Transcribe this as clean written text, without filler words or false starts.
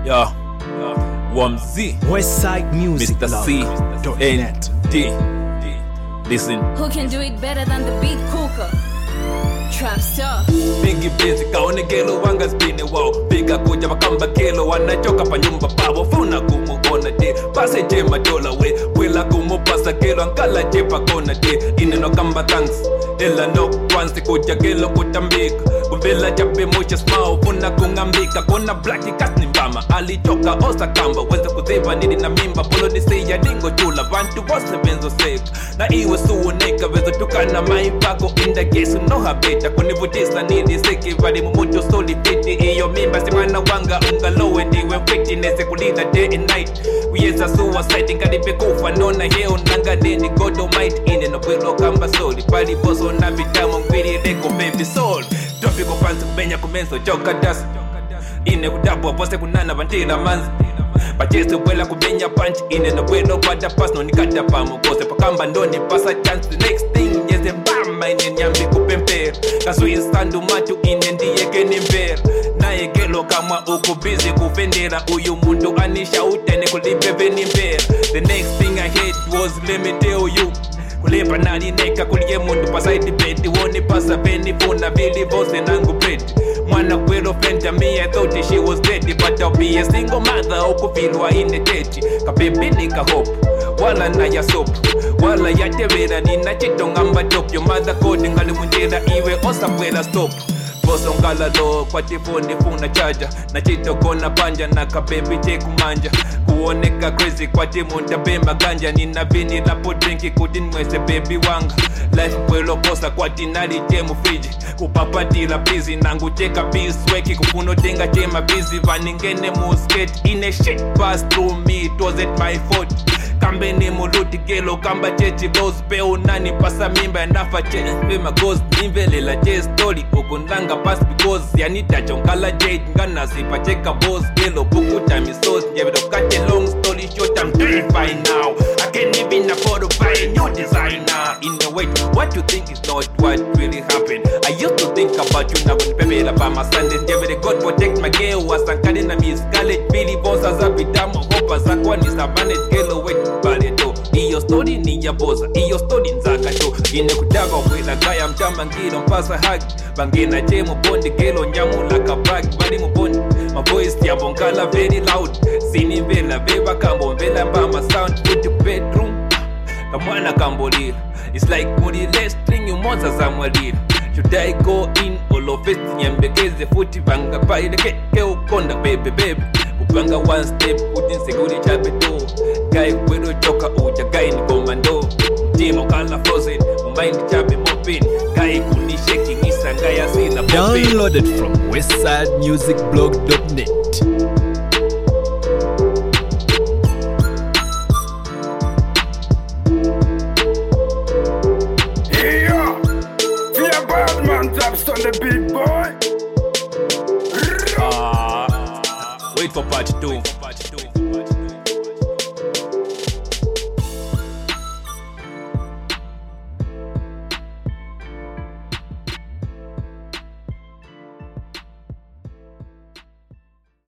Yeah, Wamzi, Westside Music Mr. C, Net. D. Listen, Who can do it better than the beat cooker? Trap star. Biggie busy kaonekelo wanga spine wao piga kuja makamba kelo wanachoka pa nyumba pavo funa kumuona de pase je madola we wila kumupasa kelo ankala je pa kona de ineno kamba thanks ela no kwanzi kuja kelo kutambika kumbela jabe mocha smao funa kungambika kona blacki kasni mbama alitoka osa kamba weza kuziva nini na mimba polo ni siya dingo chula vantu wose benzo seka na iwe suoneka wezo tukana maipako inda gesu no habeta kunivutisa nini seki vali mumucho soli fiti iyo mimba simana wanga ungalowe ndiwe mfiti nese kulida day and night uyeza suicide ngalipe kufa nona heo nanga nini godomite ine no wilo kamba soli pali boso na bitamo ngwiri leko baby soul topiko pansi kubenya kumenso joka dasi ine kudabwa pose kunana vantila manzi Pachese wela kubenya punch ine no welo kwada pass no nikata pamo kose pakamba ndoni pasa chance the next thing yeze mbamba ine nyambi kupempera kasui sandu matu ine ndiye kenimvera naye gelo kama uko busy kufendera uyu mundu anisha utene kulipe venimbera the next thing I had was let me tell you kulipa nali neka kulie mundu pasaidi beti woni pasa veni funa vili vose nangu beti Mwana kwelo fenta me, I thought she was dead But I'll be a single mother, ukufilwa ine teti Kapepe nika hope, wala na ya soap Wala ya tevera, nina chito ngamba top Your mother code ngali munjera, iwe osa kwela stop Boso ngala lo, kwa tifoni funa charger Na chito kona panja, na kapepe cheku manja Kuoneka crazy, kwa timu ntabema ganja Nina vini lapo drinki, kudin mwese baby wanga Life kwelo kosa, kwa tinali jemu friji Kupapatila busy, nangu cheka peace weki Kufuno tenga chema busy, vaningene musketi Ine shit passed through me, it wasn't my fault Kambe ni muluti kelo, kamba chechi goes Peo nani pasa mimba, ya nafa chechi Pema goes, nimbele la j story Ukundanga pass because, yanita chonkala jade Ngana sipa cheka boss, kelo Buku time is sauce, nyevedo kate long story short I'm doing fine now, I can't even afford to buy a new designer In a way, what you think is not what really happened I used to think about you now when baby la by my Sundays Nyevedo God protect my girl, wasankane na miss Scarlett Billy bossa za vitamo, hopa za kwa ni sabanet Kelo wait, baleto, iyo story ni ya boza Iyo story nzaka to, ine kutaka wela Gaya mchamba ngilo mpasa haki Bangena je mubondi, kelo nyamu laka bagi Bali mubondi, my voice ya bonkala very loud Sini mbela, beba kambo mbela mbama sound Put the bedroom, kamwana kambolila It's like muri less string you monza za mwalila Should I go in, olo festi nyembekeze Futi banga pa ile keke ukonda baby baby Upanga one step, putin seguri chapeto Guy kwero choka uja guy ni komando Jimo kala frozen, umind chape mopin Guy kuni shaking isa ngaya sina popin Downloaded from westsidemusicblog.net. Taps on the beat, boy. Wait for part 2